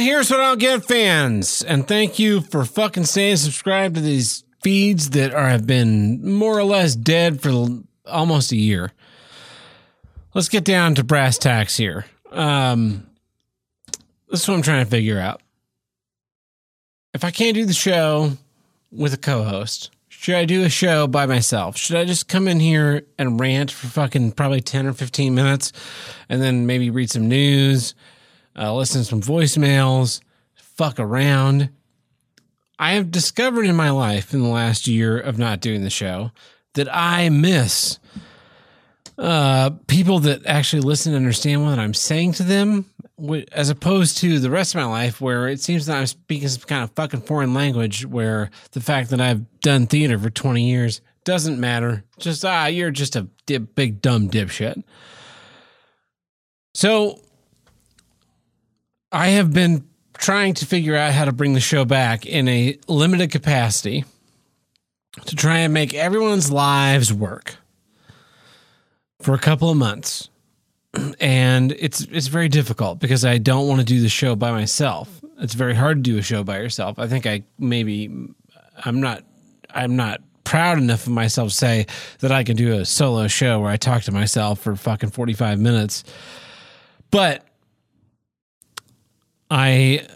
Here's What I'll Get fans, and thank you for fucking staying subscribed to these feeds that have been more or less dead for almost a year. Let's get down to brass tacks here. This is what I'm trying to figure out. If I can't do the show with a co-host, should I do a show by myself? Should I just come in here and rant for fucking probably 10 or 15 minutes and then maybe read some news, listen to some voicemails, fuck around? I have discovered in my life in the last year of not doing the show that I miss people that actually listen and understand what I'm saying to them, as opposed to the rest of my life where it seems that I'm speaking some kind of fucking foreign language where the fact that I've done theater for 20 years doesn't matter. Just, you're just a big dumb dipshit. So I have been trying to figure out how to bring the show back in a limited capacity to try and make everyone's lives work for a couple of months. And it's very difficult because I don't want to do the show by myself. It's very hard to do a show by yourself. I think I'm not proud enough of myself to say that I can do a solo show where I talk to myself for fucking 45 minutes. But I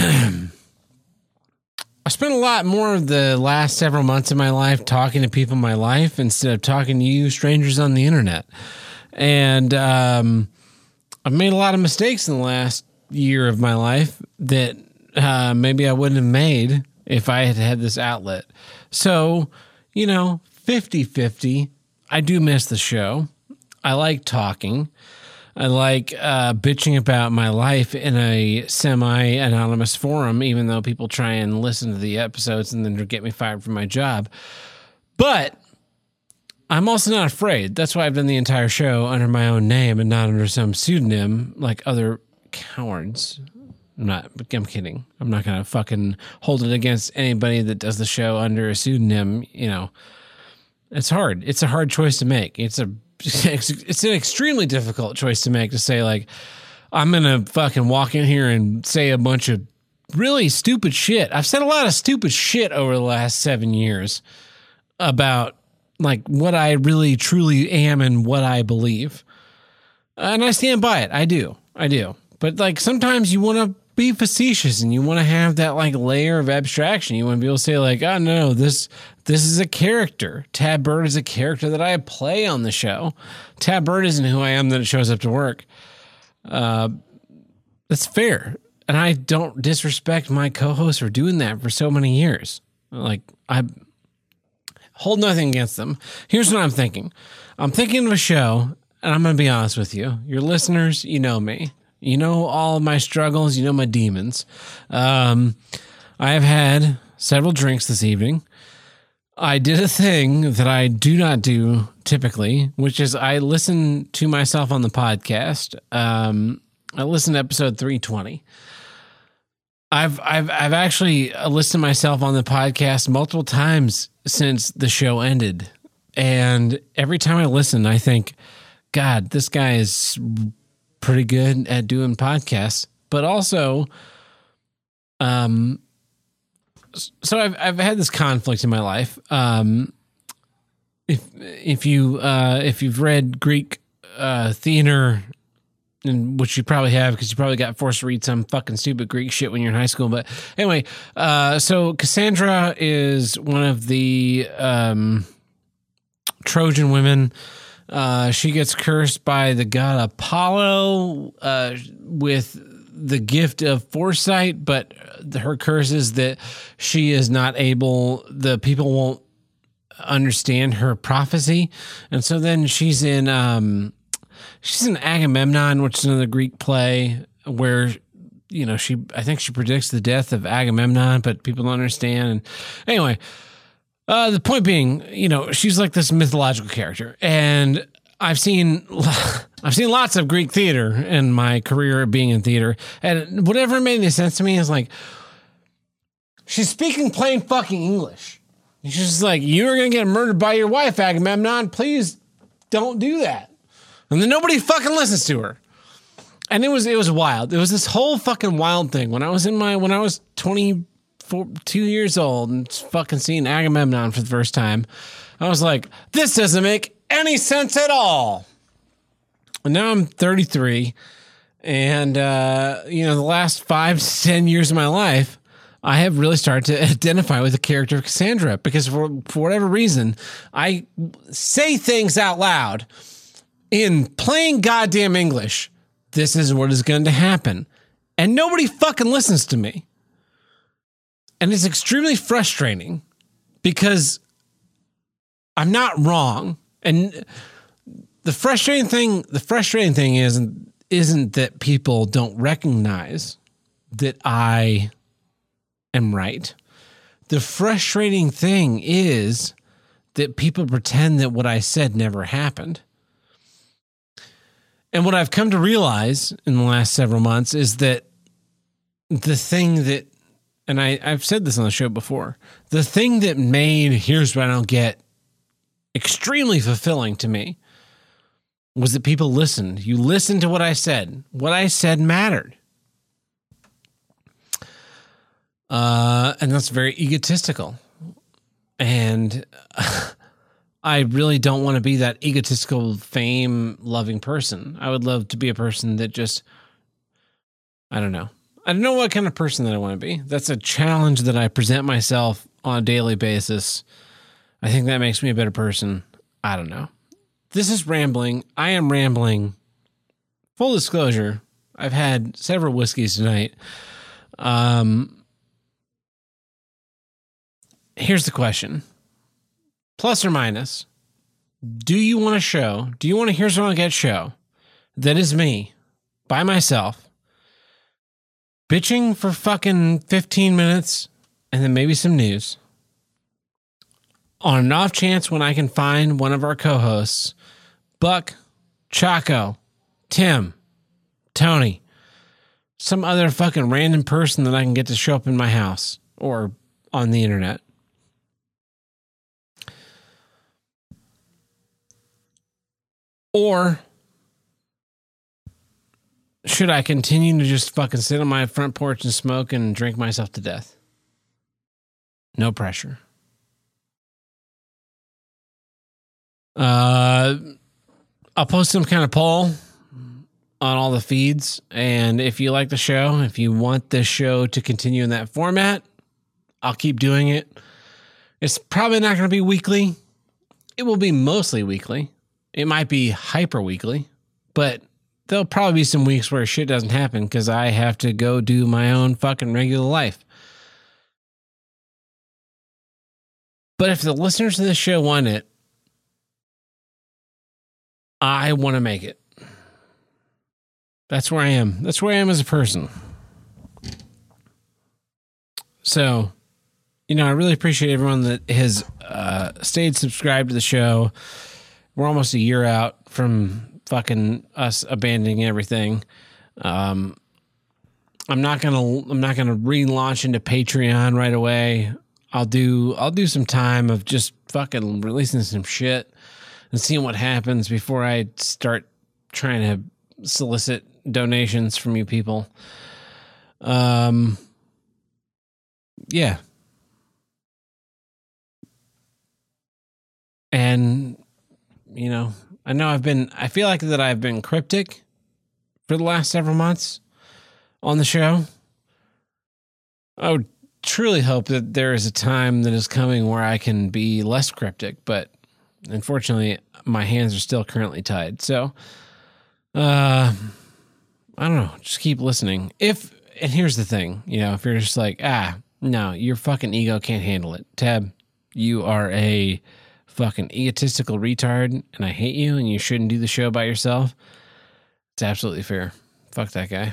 spent a lot more of the last several months of my life talking to people in my life instead of talking to you strangers on the internet. And I've made a lot of mistakes in the last year of my life that maybe I wouldn't have made if I had had this outlet. So, 50-50. I do miss the show. I like talking. I like bitching about my life in a semi-anonymous forum, even though people try and listen to the episodes and then get me fired from my job. But I'm also not afraid. That's why I've done the entire show under my own name and not under some pseudonym like other cowards. I'm kidding. I'm not going to fucking hold it against anybody that does the show under a pseudonym. It's hard. It's a hard choice to make. It's an extremely difficult choice to make, to say, like, I'm going to fucking walk in here and say a bunch of really stupid shit. I've said a lot of stupid shit over the last 7 years about, like, what I really truly am and what I believe. And I stand by it. I do. But, like, sometimes you want to be facetious and you want to have that, like, layer of abstraction. You want to be able to say, like, oh, no, this is a character. Tab Bird is a character that I play on the show. Tab Bird isn't who I am that it shows up to work. That's fair. And I don't disrespect my co-hosts for doing that for so many years. Like, I hold nothing against them. Here's what I'm thinking. I'm thinking of a show, and I'm going to be honest with you. Your listeners, you know me. You know all of my struggles. You know my demons. I have had several drinks this evening. I did a thing that I do not do typically, which is I listen to myself on the podcast. I listened to episode 320. I've actually listened to myself on the podcast multiple times since the show ended. And every time I listen, I think, God, this guy is pretty good at doing podcasts. But also, so I've had this conflict in my life. If you've read Greek theater, and which you probably have because you probably got forced to read some fucking stupid Greek shit when you're in high school. But anyway, so Cassandra is one of the Trojan women. She gets cursed by the god Apollo with the gift of foresight, but her curse is that she is not able, the people won't understand her prophecy. And so then she's in Agamemnon, which is another Greek play where, I think she predicts the death of Agamemnon, but people don't understand. And anyway, the point being, she's like this mythological character, and I've seen lots of Greek theater in my career being in theater, and whatever made any sense to me is like, she's speaking plain fucking English. She's just like, you're going to get murdered by your wife, Agamemnon. Please don't do that. And then nobody fucking listens to her. And it was wild. It was this whole fucking wild thing when I was 22 years old and fucking seeing Agamemnon for the first time. I was like, this doesn't make any sense at all. And now I'm 33, and the last 5 to 10 years of my life, I have really started to identify with the character of Cassandra because for whatever reason, I say things out loud in plain goddamn English. This is what is going to happen. And nobody fucking listens to me. And it's extremely frustrating because I'm not wrong. And the frustrating thing isn't that people don't recognize that I am right. The frustrating thing is that people pretend that what I said never happened. And what I've come to realize in the last several months is that the thing that, and I've said this on the show before, the thing that made Here's What I Don't Get extremely fulfilling to me was that people listened. You listened to what I said. What I said mattered. And that's very egotistical. And I really don't want to be that egotistical, fame-loving person. I would love to be a person that just, I don't know. I don't know what kind of person that I want to be. That's a challenge that I present myself on a daily basis. I think that makes me a better person. I don't know. This is rambling. I am rambling. Full disclosure, I've had several whiskeys tonight. Here's the question. Plus or minus, do you want a show? Do you want a Here's What I Don't Get show that is me, by myself, bitching for fucking 15 minutes and then maybe some news? On an off chance when I can find one of our co-hosts, Buck, Chaco, Tim, Tony, some other fucking random person that I can get to show up in my house or on the internet. Or should I continue to just fucking sit on my front porch and smoke and drink myself to death? No pressure. I'll post some kind of poll on all the feeds. And if you like the show, if you want this show to continue in that format, I'll keep doing it. It's probably not going to be weekly. It will be mostly weekly. It might be hyper weekly, but there'll probably be some weeks where shit doesn't happen because I have to go do my own fucking regular life. But if the listeners of this show want it, I want to make it. That's where I am. That's where I am as a person. So, I really appreciate everyone that has stayed subscribed to the show. We're almost a year out from fucking us abandoning everything. I'm not gonna relaunch into Patreon right away. I'll do some time of just fucking releasing some shit and seeing what happens before I start trying to solicit donations from you people. Yeah. And I feel like that I've been cryptic for the last several months on the show. I would truly hope that there is a time that is coming where I can be less cryptic, but unfortunately my hands are still currently tied. So, I don't know, just keep listening. And here's the thing, if you're just like, no, your fucking ego can't handle it. Tab, you are a fucking egotistical retard and I hate you and you shouldn't do the show by yourself. It's absolutely fair. Fuck that guy.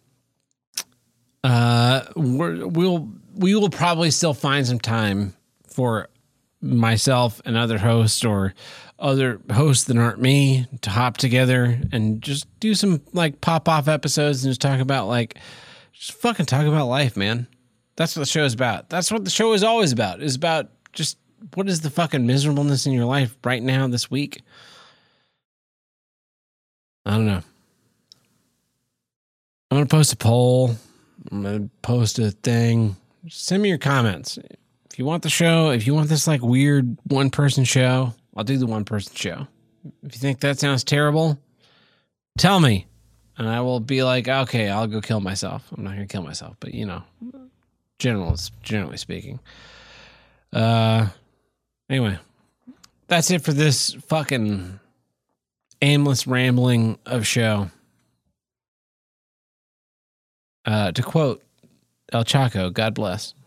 We will probably still find some time for myself and other hosts or other hosts that aren't me to hop together and just do some like pop off episodes and just talk about just fucking talk about life, man. That's what the show is about. That's what the show is always about. It's about just what is the fucking miserableness in your life right now this week? I don't know. I'm going to post a poll. I'm going to post a thing. Send me your comments. If you want the show, if you want this like weird one-person show, I'll do the one-person show. If you think that sounds terrible, tell me. And I will be like, okay, I'll go kill myself. I'm not going to kill myself, but you know, generally speaking. Anyway, that's it for this fucking aimless rambling of show. To quote El Chaco, God bless.